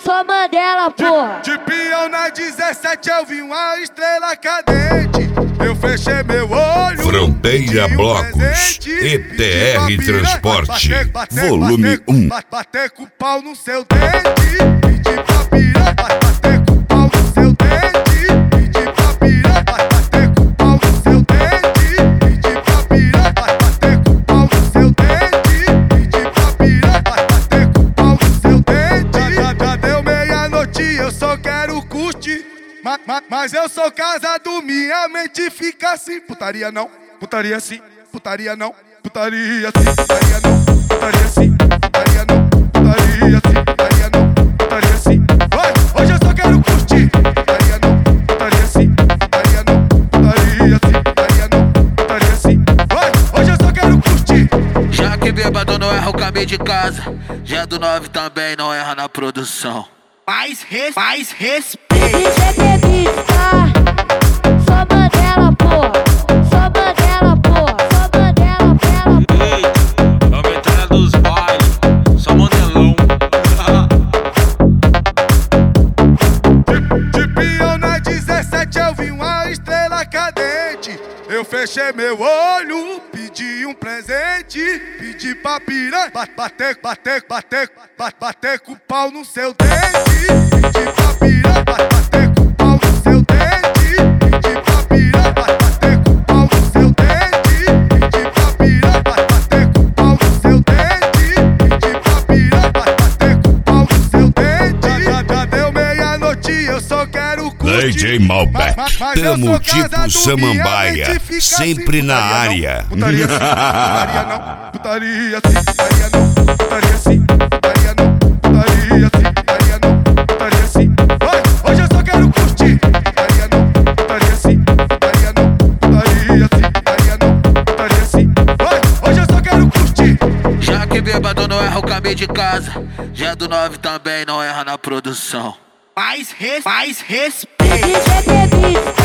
sou Mandela, porra. De peão na 17 eu vi uma estrela cadente. Eu fechei meu olho. Fronteira Blocos, ETR Transporte, volume 1. Bater com o pau no seu dente. Pedi pra pirar, bater com o pau no seu dente. Pedi pra pirar, bater com o pau no seu dente. Pedi pra pirar, bater com o pau no seu dente. Pedi pra pirar, bater com o pau no seu dente. Já deu meia-noite, eu só quero curtir. Mas eu sou casado, minha mente fica assim. Putaria não, putaria sim, putaria não, putaria sim, putaria não, putaria sim, putaria não, putaria sim, putaria não, putaria sim. Vai, hoje eu só quero curtir. Putaria não, putaria sim, putaria não, putaria sim, putaria não, putaria sim. Vai, hoje eu só quero curtir. Já que bêbado não erra o caminho de casa, já do 9 também não erra na produção. Mais respeito. Sou Mandela, porra. Sou Mandela, porra. Sou Mandela, porra. Ei, é o metralha dos bailes. Sou Mandelão. De peão na 17 eu vi uma estrela cadente. Eu fechei meu olho, pedi um presente. Pedi pra pirar, bater com o pau no seu dente. Pedi pra pirar, bater com o pau no seu dente. Pedi pra pirar, bater com o pau no seu dente. Pedi pra pirar, bater com o pau no seu dente. Pedi pra pirar, bater com o pau no seu dente. Já deu meia-noite, eu só quero curtir. DJ Malbec, tamo tipo Samambaia, sempre na área. Putaria sim, putaria não, putaria sim, putaria não, putaria sim, putaria não, putaria sim, putaria não, putaria sim. Vai, hoje eu só quero curtir. Putaria não, putaria sim, putaria não, putaria sim, putaria não, putaria sim. Vai, hoje eu só quero curtir. Já que bêbado não erra o caminho de casa, já do 9 também não erra na produção. Mais respeito. DJ